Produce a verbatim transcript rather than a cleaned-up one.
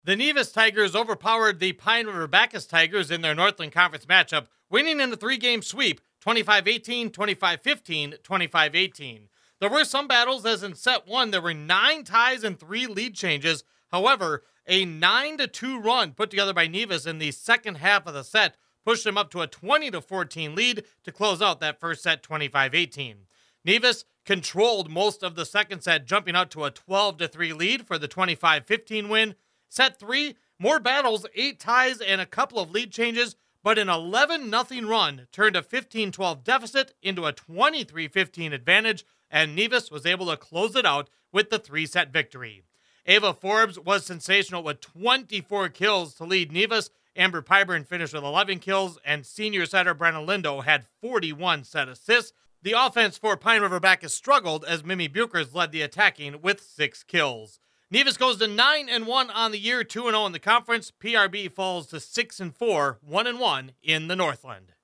The Nevis Tigers overpowered the Pine River Bacchus Tigers in their Northland Conference matchup, winning in a three-game sweep, twenty-five eighteen, twenty-five fifteen, twenty-five eighteen. There were some battles, as in set one, there were nine ties and three lead changes. However, a nine to two run put together by Nevis in the second half of the set pushed them up to a twenty to fourteen lead to close out that first set twenty-five eighteen. Nevis controlled most of the second set, jumping out to a twelve to three lead for the twenty-five fifteen win. Set three, more battles, eight ties, and a couple of lead changes, but an eleven nothing run turned a fifteen twelve deficit into a twenty-three fifteen advantage, and Nevis was able to close it out with the three-set victory. Ava Forbes was sensational with twenty-four kills to lead Nevis. Amber Pyburn finished with eleven kills, and senior setter Brenna Lindo had forty-one set assists. The offense for Pine River Bacchus struggled as Mimi Bukers led the attacking with six kills. Nevis goes to nine and one on the year, two and oh in the conference. P R B falls to six and four, one and one in the Northland.